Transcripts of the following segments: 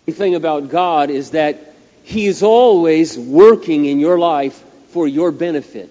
The thing about God is that He is always working in your life for your benefit.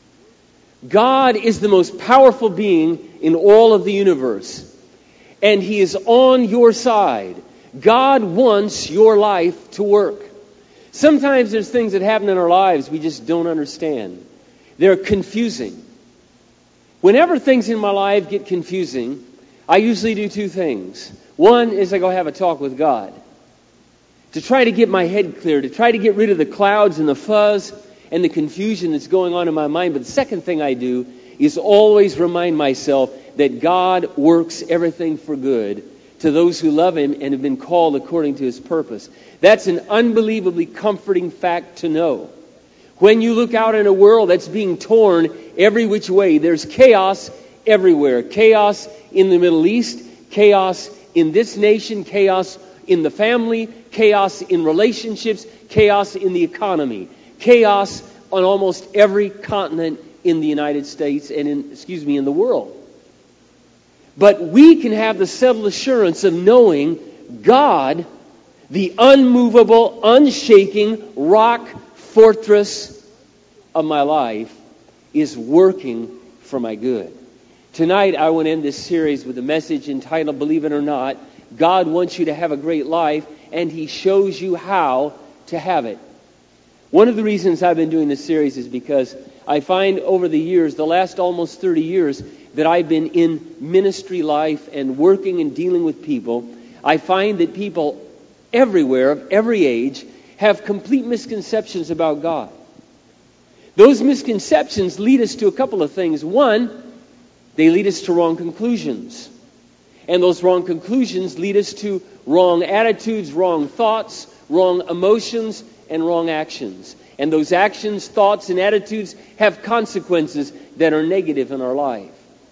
God is the most powerful being in all of the universe, and He is on your side. God wants your life to work. Sometimes there's things that happen in our lives we just don't understand. They're confusing. Whenever things in my life get confusing, I usually do two things. One is I go have a talk with God to try to get my head clear, to try to get rid of the clouds and the fuzz and the confusion that's going on in my mind. But the second thing I do is always remind myself that God works everything for good to those who love Him and have been called according to His purpose. That's an unbelievably comforting fact to know. When you look out in a world that's being torn every which way, there's chaos everywhere. Chaos in the Middle East, chaos in this nation, chaos in the family, chaos in relationships, chaos in the economy, chaos on almost every continent in the United States and in the world. But we can have the settled assurance of knowing God, the unmovable, unshaking rock fortress of my life, is working for my good. Tonight I want to end this series with a message entitled, Believe It or Not, God wants you to have a great life, and He shows you how to have it. One of the reasons I've been doing this series is because I find over the years, the last almost 30 years, that I've been in ministry life and working and dealing with people, I find that people everywhere, of every age, have complete misconceptions about God. Those misconceptions lead us to a couple of things. One, they lead us to wrong conclusions. And those wrong conclusions lead us to wrong attitudes, wrong thoughts, wrong emotions, and wrong actions. And those actions, thoughts, and attitudes have consequences that are negative in our life.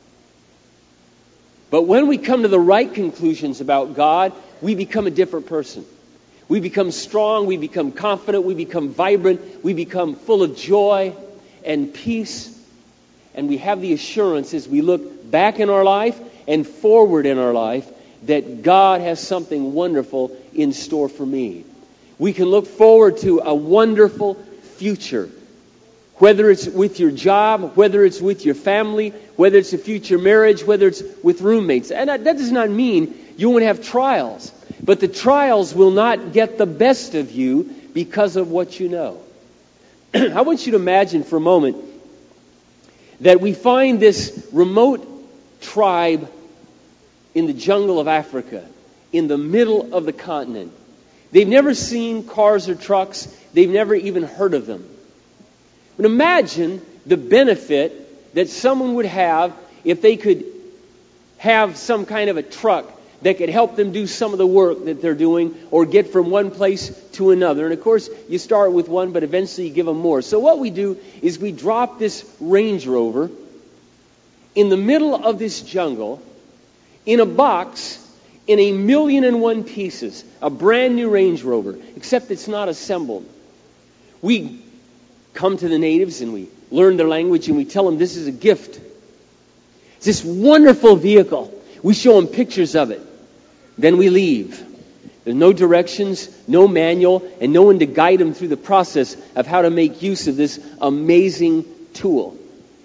But when we come to the right conclusions about God, we become a different person. We become strong, we become confident, we become vibrant, we become full of joy and peace. And we have the assurance as we look back in our life and forward in our life that God has something wonderful in store for me. We can look forward to a wonderful future. Whether it's with your job, whether it's with your family, whether it's a future marriage, whether it's with roommates. And that does not mean you won't have trials. But the trials will not get the best of you because of what you know. I want you to imagine for a moment that we find this remote tribe in the jungle of Africa, in the middle of the continent. They've never seen cars or trucks. They've never even heard of them. But imagine the benefit that someone would have if they could have some kind of a truck that could help them do some of the work that they're doing or get from one place to another. And of course, you start with one, but eventually you give them more. So what we do is we drop this Range Rover in the middle of this jungle in a box in 1,000,001 pieces, a brand new Range Rover, except it's not assembled. We come to the natives and we learn their language and we tell them this is a gift. It's this wonderful vehicle. We show them pictures of it. Then we leave. There's no directions, no manual, and no one to guide them through the process of how to make use of this amazing tool.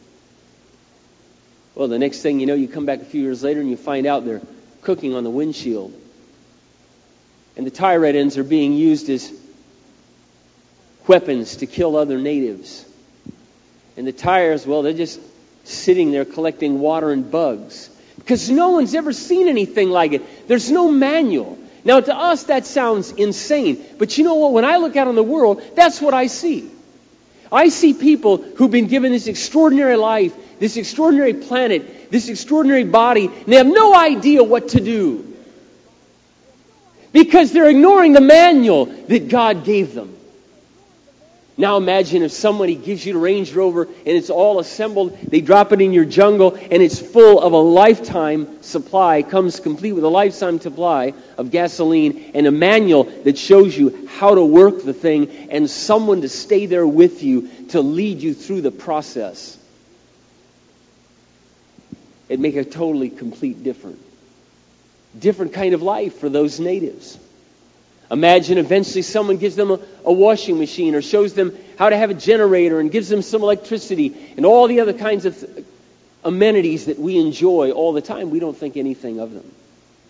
Well, the next thing you know, you come back a few years later and you find out they're cooking on the windshield. And the tie red ends are being used as weapons to kill other natives. And the tires, well, they're just sitting there collecting water and bugs. Because no one's ever seen anything like it. There's no manual. Now, to us, that sounds insane. But you know what? When I look out on the world, that's what I see. I see people who've been given this extraordinary life, this extraordinary planet, this extraordinary body, and they have no idea what to do. Because they're ignoring the manual that God gave them. Now imagine if somebody gives you the Range Rover and it's all assembled, they drop it in your jungle and it's full of a lifetime supply, comes complete with a lifetime supply of gasoline and a manual that shows you how to work the thing and someone to stay there with you to lead you through the process. It'd make a totally complete different kind of life for those natives. Imagine eventually someone gives them a washing machine or shows them how to have a generator and gives them some electricity and all the other kinds of amenities that we enjoy all the time. We don't think anything of them.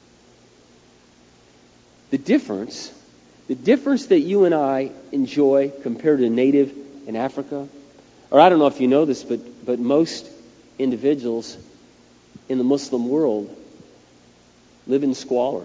The difference that you and I enjoy compared to a native in Africa, or I don't know if you know this, but most individuals in the Muslim world live in squalor.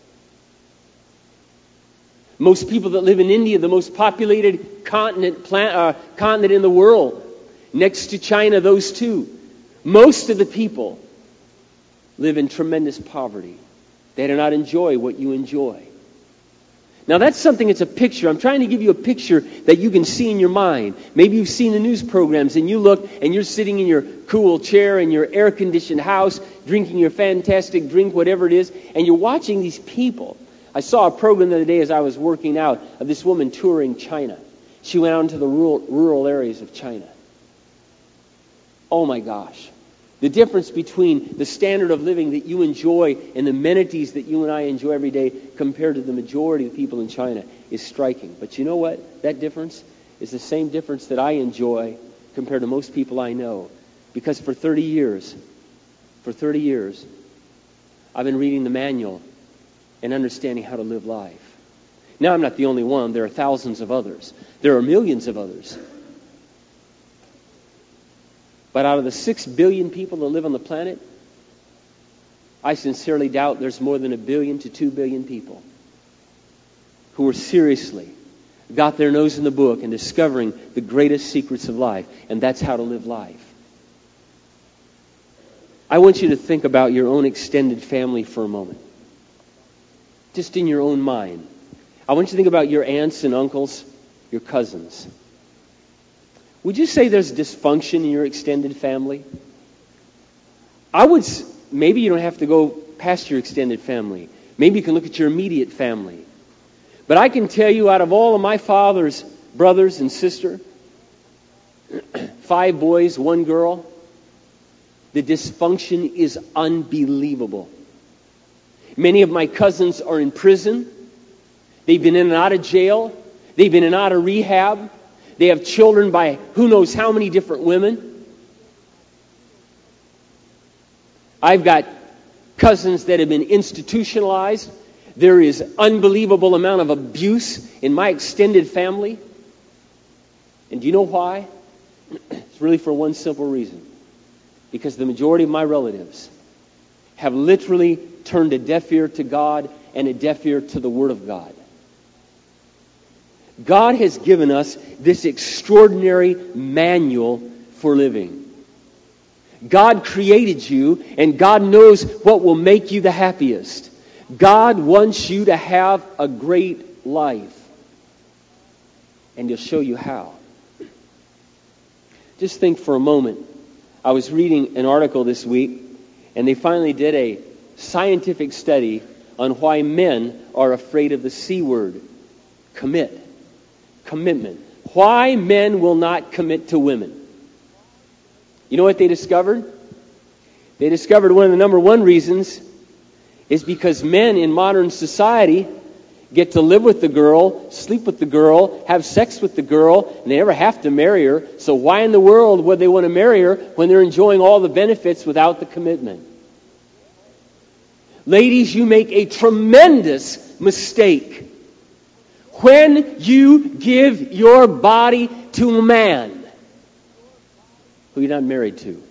Most people that live in India, the most populated continent in the world, next to China, those two, most of the people live in tremendous poverty. They do not enjoy what you enjoy. Now that's something, it's a picture. I'm trying to give you a picture that you can see in your mind. Maybe you've seen the news programs and you look and you're sitting in your cool chair in your air-conditioned house, drinking your fantastic drink, whatever it is, and you're watching these people. I saw a program the other day as I was working out of this woman touring China. She went out into the rural areas of China. Oh my gosh. The difference between the standard of living that you enjoy and the amenities that you and I enjoy every day compared to the majority of people in China is striking. But you know what? That difference is the same difference that I enjoy compared to most people I know. Because for 30 years, I've been reading the manual and understanding how to live life. Now, I'm not the only one. There are thousands of others. There are millions of others. But out of the 6 billion people that live on the planet, I sincerely doubt there's more than 1 billion to 2 billion people who are seriously got their nose in the book and discovering the greatest secrets of life, and that's how to live life. I want you to think about your own extended family for a moment. Just in your own mind. I want you to think about your aunts and uncles, your cousins. Would you say there's dysfunction in your extended family? Maybe you don't have to go past your extended family. Maybe you can look at your immediate family. But I can tell you, out of all of my father's brothers and sister, 5 boys, 1 girl, the dysfunction is unbelievable. Many of my cousins are in prison. They've been in and out of jail. They've been in and out of rehab. They have children by who knows how many different women. I've got cousins that have been institutionalized. There is unbelievable amount of abuse in my extended family. And do you know why? It's really for one simple reason. Because the majority of my relatives have literally turned a deaf ear to God and a deaf ear to the Word of God. God has given us this extraordinary manual for living. God created you, and God knows what will make you the happiest. God wants you to have a great life. And He'll show you how. Just think for a moment. I was reading an article this week, and they finally did a scientific study on why men are afraid of the C word. Commitment. Why men will not commit to women. You know what they discovered? They discovered one of the number one reasons is because men in modern society get to live with the girl, sleep with the girl, have sex with the girl, and they never have to marry her. So why in the world would they want to marry her when they're enjoying all the benefits without the commitment? Ladies, you make a tremendous mistake when you give your body to a man who you're not married to.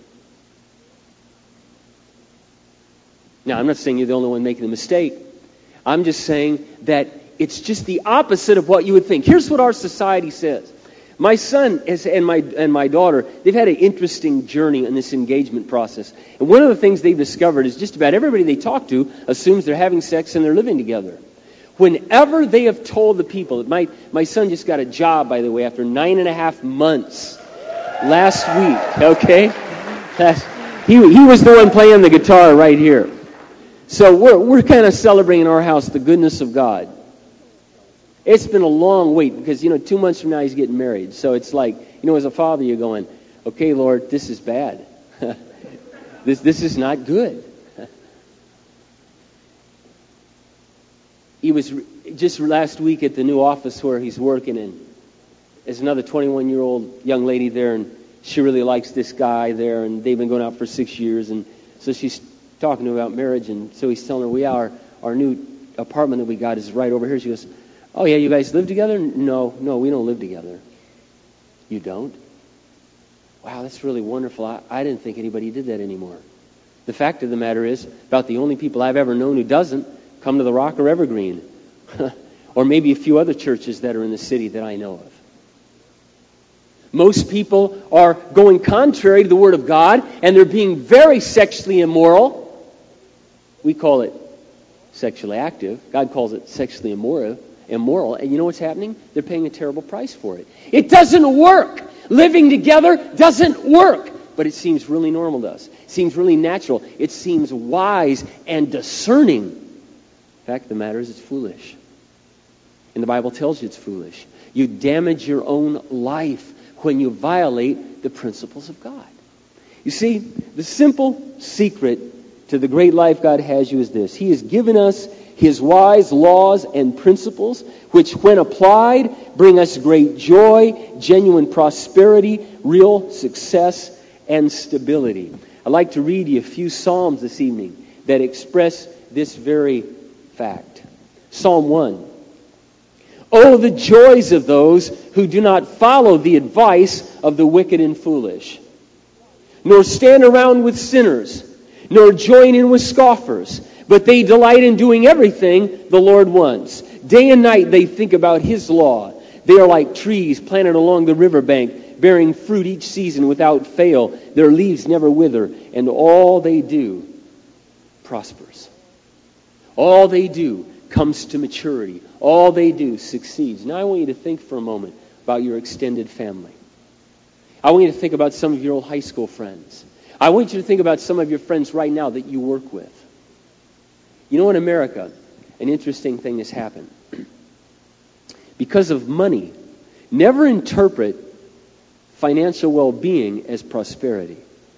Now, I'm not saying you're the only one making the mistake. I'm just saying that it's just the opposite of what you would think. Here's what our society says. My son and my daughter, they've had an interesting journey in this engagement process. And one of the things they've discovered is just about everybody they talk to assumes they're having sex and they're living together. Whenever they have told the people, my son just got a job, by the way, after 9.5 months last week, okay? He was the one playing the guitar right here. So we're kind of celebrating in our house the goodness of God. It's been a long wait because, 2 months from now he's getting married. So it's like, as a father you're going, okay, Lord, this is bad. This is not good. just last week at the new office where he's working in, there's another 21-year-old young lady there, and she really likes this guy there, and they've been going out for 6 years, and so she's talking to him about marriage, and so he's telling her, our new apartment that we got is right over here. She goes, oh yeah, you guys live together? No, we don't live together. You don't? Wow, that's really wonderful. I didn't think anybody did that anymore. The fact of the matter is, about the only people I've ever known who doesn't come to the Rock or Evergreen. Or maybe a few other churches that are in the city that I know of. Most people are going contrary to the Word of God, and they're being very sexually immoral. We call it sexually active. God calls it sexually immoral. And you know what's happening? They're paying a terrible price for it. It doesn't work. Living together doesn't work. But it seems really normal to us. It seems really natural. It seems wise and discerning. The fact of the matter is, it's foolish. And the Bible tells you it's foolish. You damage your own life when you violate the principles of God. You see, the simple secret to the great life God has you is this. He has given us His wise laws and principles, which when applied bring us great joy, genuine prosperity, real success, and stability. I'd like to read you a few Psalms this evening that express this very fact. Psalm 1. Oh, the joys of those who do not follow the advice of the wicked and foolish, nor stand around with sinners, nor join in with scoffers, but they delight in doing everything the Lord wants. Day and night they think about His law. They are like trees planted along the riverbank, bearing fruit each season without fail. Their leaves never wither, and all they do prospers. All they do comes to maturity. All they do succeeds. Now I want you to think for a moment about your extended family. I want you to think about some of your old high school friends. I want you to think about some of your friends right now that you work with. You know, in America, an interesting thing has happened. Because of money, never interpret financial well-being as prosperity.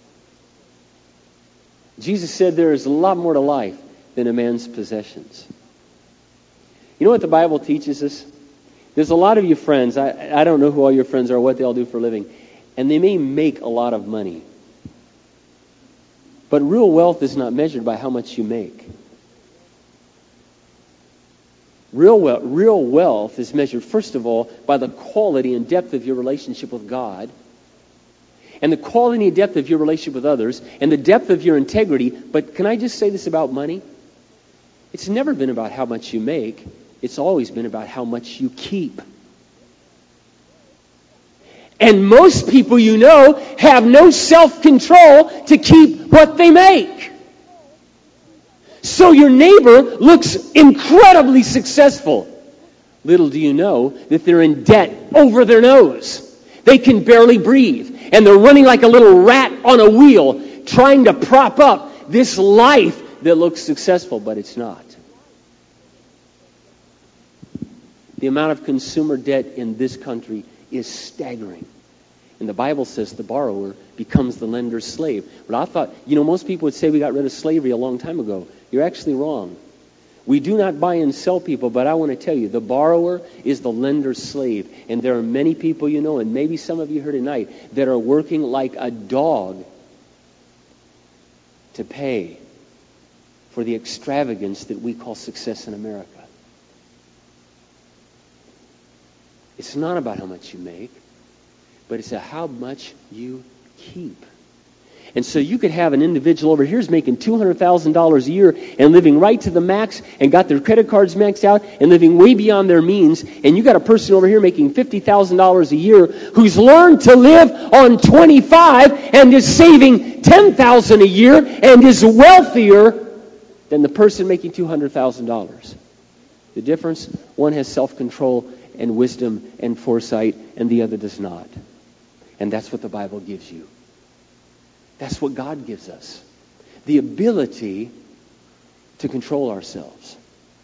Jesus said there is a lot more to life than a man's possessions. You know what the Bible teaches us? There's a lot of you friends, I don't know who all your friends are, what they all do for a living, and they may make a lot of money. But real wealth is not measured by how much you make. Real wealth is measured, first of all, by the quality and depth of your relationship with God, and the quality and depth of your relationship with others, and the depth of your integrity. But can I just say this about money? It's never been about how much you make. It's always been about how much you keep. And most people you know have no self-control to keep what they make. So your neighbor looks incredibly successful. Little do you know that they're in debt over their nose. They can barely breathe. And they're running like a little rat on a wheel, trying to prop up this life that looks successful, but it's not. The amount of consumer debt in this country is staggering. And the Bible says the borrower becomes the lender's slave. But I thought, most people would say we got rid of slavery a long time ago. You're actually wrong. We do not buy and sell people, but I want to tell you, the borrower is the lender's slave. And there are many people and maybe some of you here tonight, that are working like a dog to pay for the extravagance that we call success in America. It's not about how much you make, but it's how much you keep. And so you could have an individual over here who's making $200,000 a year and living right to the max and got their credit cards maxed out and living way beyond their means. And you got a person over here making $50,000 a year who's learned to live on 25 and is saving $10,000 a year and is wealthier than the person making $200,000. The difference, one has self-control and wisdom and foresight, and the other does not. And that's what the Bible gives you. That's what God gives us. The ability to control ourselves.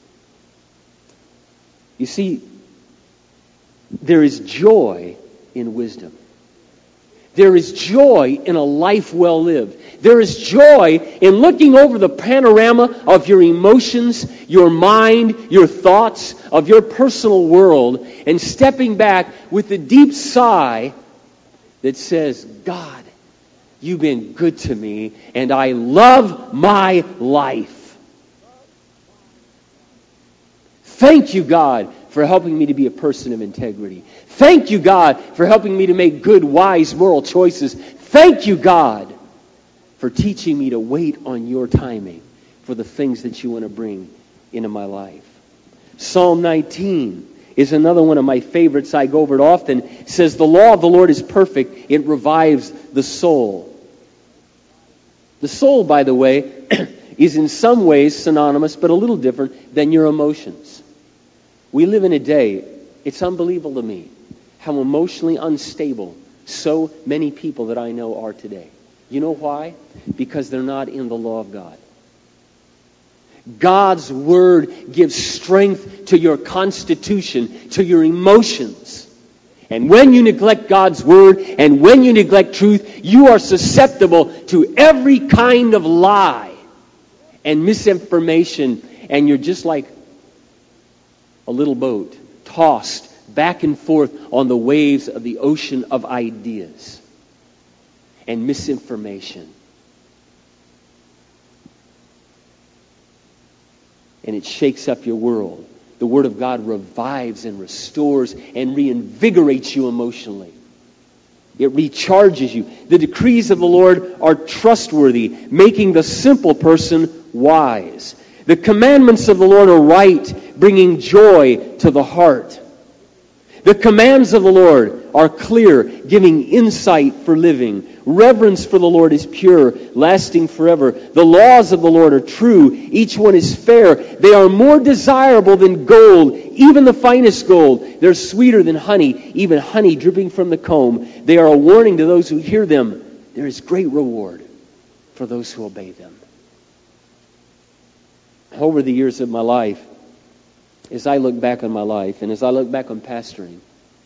You see, there is joy in wisdom. There is joy in a life well lived. There is joy in looking over the panorama of your emotions, your mind, your thoughts, of your personal world, and stepping back with a deep sigh that says, God, you've been good to me, and I love my life. Thank you, God, for helping me to be a person of integrity. Thank you, God, for helping me to make good, wise, moral choices. Thank you, God, for teaching me to wait on your timing for the things that you want to bring into my life. Psalm 19 is another one of my favorites. I go over it often. It says, the law of the Lord is perfect. It revives the soul. The soul, by the way, is in some ways synonymous, but a little different than your emotions. We live in a day, it's unbelievable to me, how emotionally unstable so many people that I know are today. You know why? Because they're not in the law of God. God's Word gives strength to your constitution, to your emotions. And when you neglect God's Word, and when you neglect truth, you are susceptible to every kind of lie and misinformation, and you're just like a little boat tossed back and forth on the waves of the ocean of ideas and misinformation. And it shakes up your world. The Word of God revives and restores and reinvigorates you emotionally. It recharges you. The decrees of the Lord are trustworthy, making the simple person wise. The commandments of the Lord are right, bringing joy to the heart. The commands of the Lord are clear, giving insight for living. Reverence for the Lord is pure, lasting forever. The laws of the Lord are true. Each one is fair. They are more desirable than gold, even the finest gold. They're sweeter than honey, even honey dripping from the comb. They are a warning to those who hear them. There is great reward for those who obey them. Over the years of my life, as I look back on my life and as I look back on pastoring,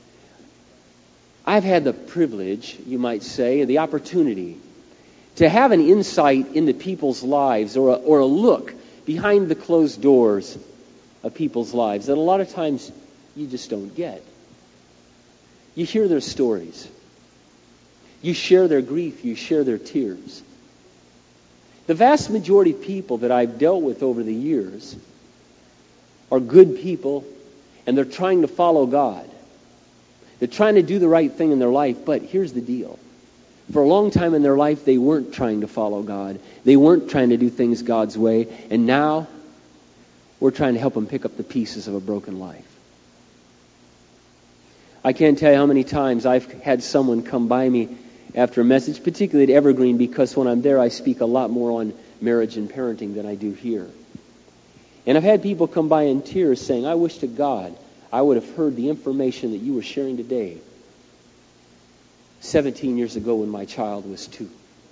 I've had the privilege, you might say, the opportunity to have an insight into people's lives or a look behind the closed doors of people's lives that a lot of times you just don't get. You hear their stories. You share their grief. You share their tears. The vast majority of people that I've dealt with over the years are good people, and they're trying to follow God. They're trying to do the right thing in their life, but here's the deal. For a long time in their life, they weren't trying to follow God. They weren't trying to do things God's way, and now we're trying to help them pick up the pieces of a broken life. I can't tell you how many times I've had someone come by me after a message, particularly at Evergreen, because when I'm there, I speak a lot more on marriage and parenting than I do here. And I've had people come by in tears saying, I wish to God I would have heard the information that you were sharing today 17 years ago when my child was 2.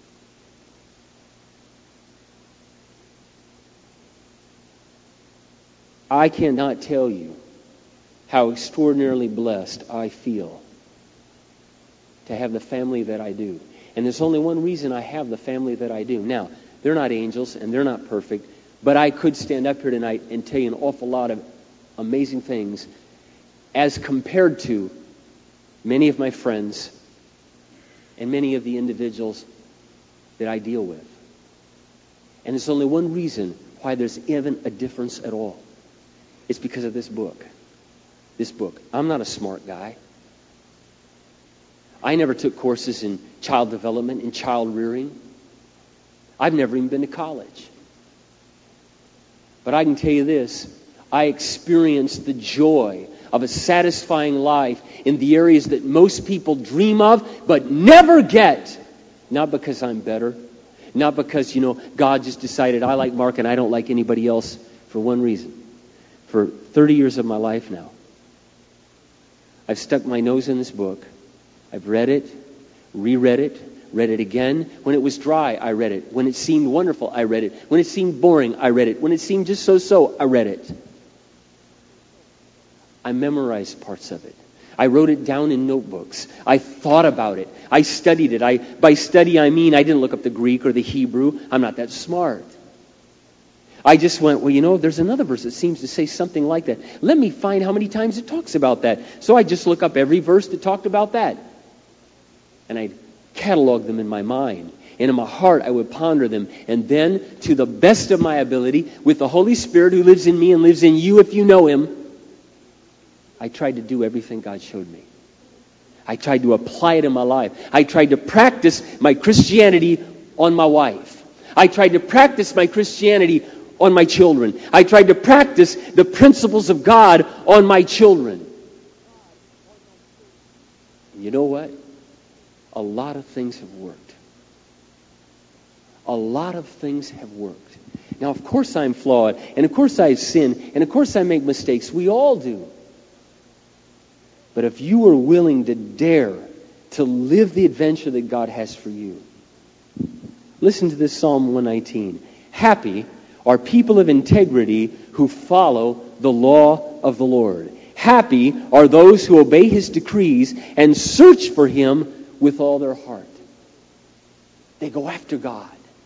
I cannot tell you how extraordinarily blessed I feel to have the family that I do. And there's only one reason I have the family that I do. Now, they're not angels and they're not perfect, but I could stand up here tonight and tell you an awful lot of amazing things as compared to many of my friends and many of the individuals that I deal with. And there's only one reason why there's even a difference at all. It's because of this book. This book. I'm not a smart guy. I never took courses in child development, in child rearing. I've never even been to college. But I can tell you this, I experienced the joy of a satisfying life in the areas that most people dream of but never get. Not because I'm better, not because, God just decided I like Mark and I don't like anybody else, for one reason. For 30 years of my life now, I've stuck my nose in this book. I've read it, reread it, read it again. When it was dry, I read it. When it seemed wonderful, I read it. When it seemed boring, I read it. When it seemed just so-so, I read it. I memorized parts of it. I wrote it down in notebooks. I thought about it. I studied it. By study, I mean I didn't look up the Greek or the Hebrew. I'm not that smart. I just went, well, there's another verse that seems to say something like that. Let me find how many times it talks about that. So I just look up every verse that talked about that. And I'd catalog them in my mind. And in my heart, I would ponder them. And then, to the best of my ability, with the Holy Spirit who lives in me and lives in you if you know Him, I tried to do everything God showed me. I tried to apply it in my life. I tried to practice my Christianity on my wife. I tried to practice my Christianity on my children. I tried to practice the principles of God on my children. And you know what? A lot of things have worked. A lot of things have worked. Now, of course I'm flawed, and of course I sin, and of course I make mistakes. We all do. But if you are willing to dare to live the adventure that God has for you, listen to this Psalm 119. Happy are people of integrity who follow the law of the Lord. Happy are those who obey His decrees and search for Him with all their heart. They go after God.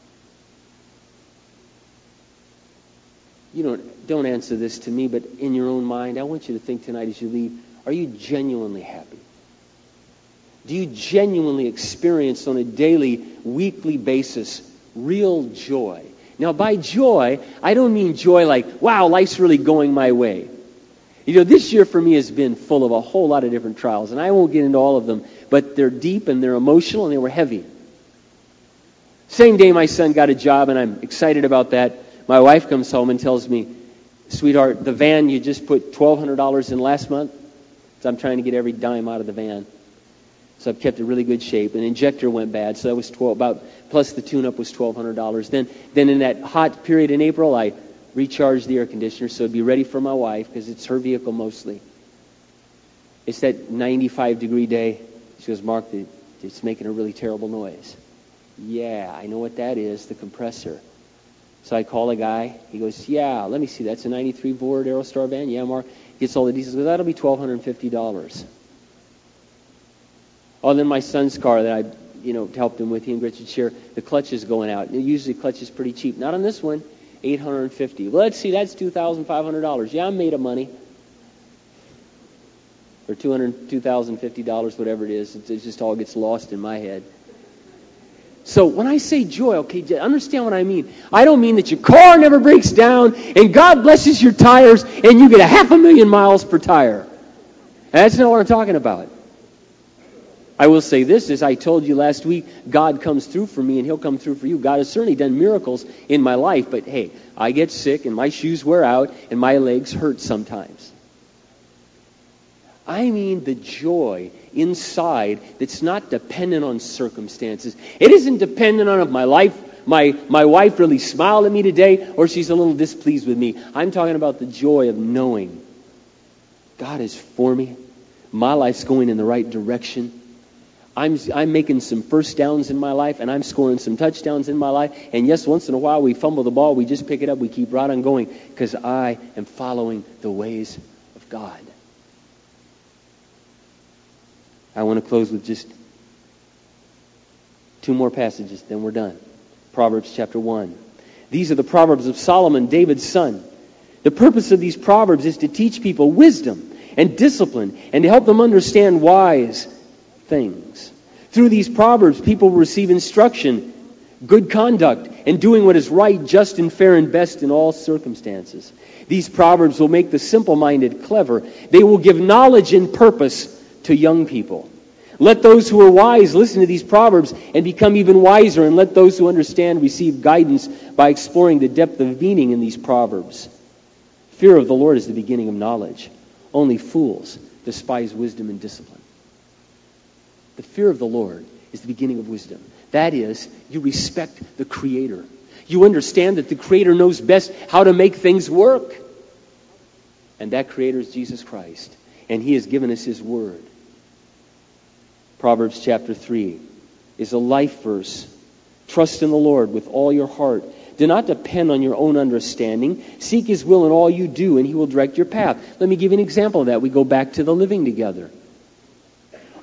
Don't answer this to me, but in your own mind, I want you to think tonight as you leave, are you genuinely happy? Do you genuinely experience on a daily, weekly basis real joy? Now, by joy, I don't mean joy like, wow, life's really going my way. This year for me has been full of a whole lot of different trials, and I won't get into all of them, but they're deep and they're emotional and they were heavy. Same day my son got a job, and I'm excited about that. My wife comes home and tells me, sweetheart, the van you just put $1,200 in last month, so I'm trying to get every dime out of the van. So I've kept it in really good shape. An injector went bad, so that was plus the tune-up was $1,200. Then in that hot period in April, I recharged the air conditioner so it'd be ready for my wife because it's her vehicle mostly. It's that 95-degree day. She goes, Mark, it's making a really terrible noise. Yeah, I know what that is, the compressor. So I call a guy. He goes, yeah, let me see. That's a 93 Ford Aerostar van? Yeah, Mark. Gets all the details. That'll be $1,250. Oh, then my son's car that I, helped him with, he and Richard share, the clutch is going out. Usually clutch is pretty cheap. Not on this one, $850. Well, let's see, that's $2,500. Yeah, I'm made of money. Or $2,050, whatever it is. It just all gets lost in my head. So when I say joy, okay, understand what I mean. I don't mean that your car never breaks down and God blesses your tires and you get 500,000 miles per tire. That's not what I'm talking about. I will say this, as I told you last week, God comes through for me and He'll come through for you. God has certainly done miracles in my life, but hey, I get sick and my shoes wear out and my legs hurt sometimes. I mean the joy inside that's not dependent on circumstances. It isn't dependent on if my wife really smiled at me today or she's a little displeased with me. I'm talking about the joy of knowing God is for me. My life's going in the right direction. I'm making some first downs in my life, and I'm scoring some touchdowns in my life. And yes, once in a while we fumble the ball, we just pick it up, we keep right on going, because I am following the ways of God. I want to close with just 2 more passages, then we're done. Proverbs chapter 1. These are the Proverbs of Solomon, David's son. The purpose of these Proverbs is to teach people wisdom and discipline and to help them understand wise things. Through these Proverbs, people will receive instruction, good conduct, and doing what is right, just and fair and best in all circumstances. These Proverbs will make the simple-minded clever. They will give knowledge and purpose to young people. Let those who are wise listen to these Proverbs and become even wiser, and let those who understand receive guidance by exploring the depth of meaning in these Proverbs. Fear of the Lord is the beginning of knowledge. Only fools despise wisdom and discipline. The fear of the Lord is the beginning of wisdom. That is, you respect the Creator. You understand that the Creator knows best how to make things work. And that Creator is Jesus Christ. And He has given us His Word. Proverbs chapter 3 is a life verse. Trust in the Lord with all your heart. Do not depend on your own understanding. Seek His will in all you do, and He will direct your path. Let me give you an example of that. We go back to the living together.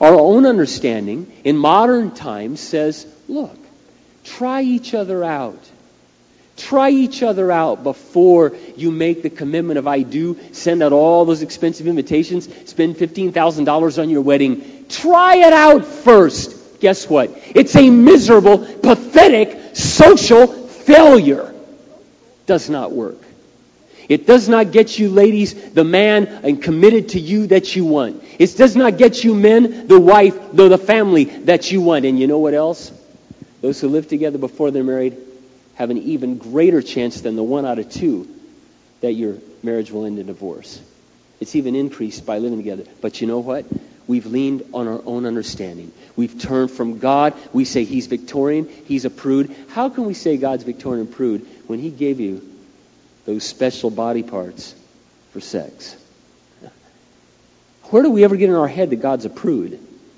Our own understanding in modern times says, look, try each other out. Try each other out before you make the commitment of I do, send out all those expensive invitations, spend $15,000 on your wedding. Try it out first. Guess what? It's a miserable, pathetic, social failure. Does not work. It does not get you, ladies, the man and committed to you that you want. It does not get you, men, the wife, the family that you want. And you know what else? Those who live together before they're married have an even greater chance than the 1 out of 2 that your marriage will end in divorce. It's even increased by living together. But you know what? We've leaned on our own understanding. We've turned from God. We say He's Victorian, He's a prude. How can we say God's Victorian and prude when He gave you those special body parts for sex? Where do we ever get in our head that God's a prude?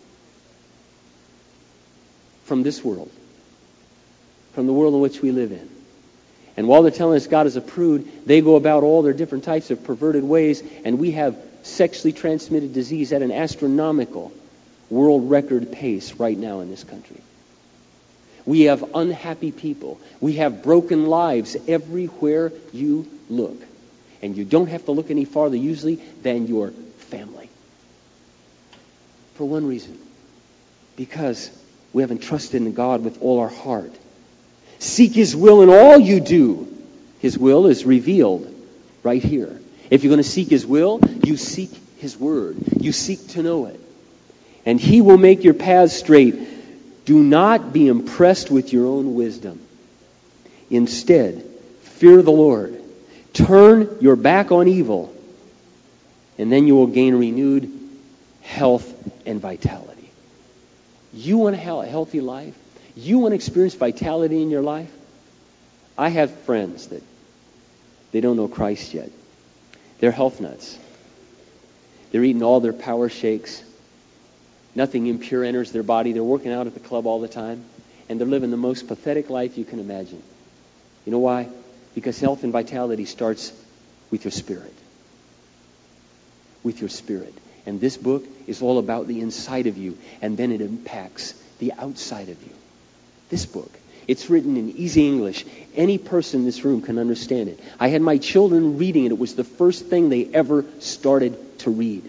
From this world. From the world in which we live in. And while they're telling us God is a prude, they go about all their different types of perverted ways, and we have sexually transmitted disease at an astronomical world record pace right now in this country. We have unhappy people. We have broken lives everywhere you look. And you don't have to look any farther usually than your family. For one reason. Because we haven't trusted in God with all our heart. Seek His will in all you do. His will is revealed right here. If you're going to seek His will, you seek His Word. You seek to know it. And He will make your paths straight. Do not be impressed with your own wisdom. Instead, fear the Lord. Turn your back on evil. And then you will gain renewed health and vitality. You want a healthy life? You want to experience vitality in your life? I have friends that they don't know Christ yet. They're health nuts. They're eating all their power shakes. Nothing impure enters their body. They're working out at the club all the time. And they're living the most pathetic life you can imagine. You know why? Because health and vitality starts with your spirit. With your spirit. And this book is all about the inside of you. And then it impacts the outside of you. This book. It's written in easy English. Any person in this room can understand it. I had my children reading it. It was the first thing they ever started to read.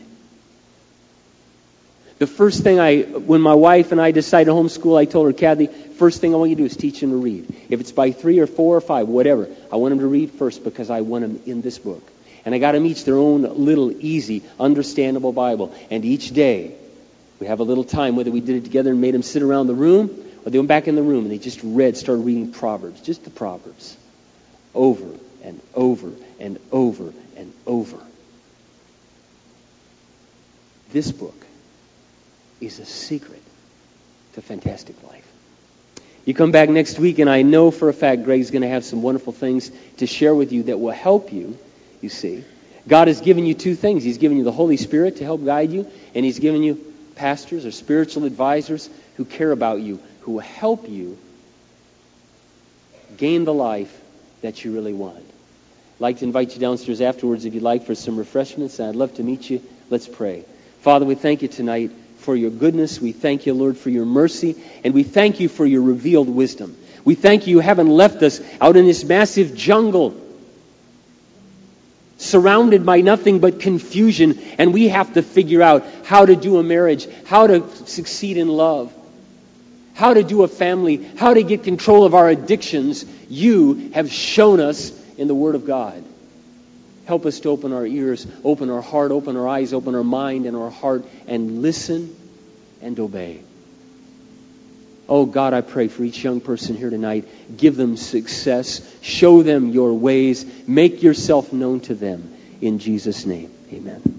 The first thing when my wife and I decided to homeschool, I told her, Kathy, first thing I want you to do is teach them to read. If it's by 3 or 4 or 5, whatever, I want them to read first because I want them in this book. And I got them each their own little, easy, understandable Bible. And each day, we have a little time, whether we did it together and made them sit around the room, or they went back in the room and they just started reading Proverbs, just the Proverbs, over and over and over and over. This book is a secret to fantastic life. You come back next week, and I know for a fact Greg's going to have some wonderful things to share with you that will help you, you see. God has given you 2 things. He's given you the Holy Spirit to help guide you, and He's given you pastors or spiritual advisors who care about you, who will help you gain the life that you really want. I'd like to invite you downstairs afterwards if you'd like for some refreshments, and I'd love to meet you. Let's pray. Father, we thank you tonight for your goodness. We thank you, Lord, for your mercy, and we thank you for your revealed wisdom. We thank you haven't left us out in this massive jungle surrounded by nothing but confusion, and we have to figure out how to do a marriage, how to succeed in love, how to do a family, how to get control of our addictions. You have shown us in the Word of God. Help us to open our ears, open our heart, open our eyes, open our mind and our heart, and listen and obey. Oh God, I pray for each young person here tonight. Give them success. Show them your ways. Make yourself known to them. In Jesus' name, amen.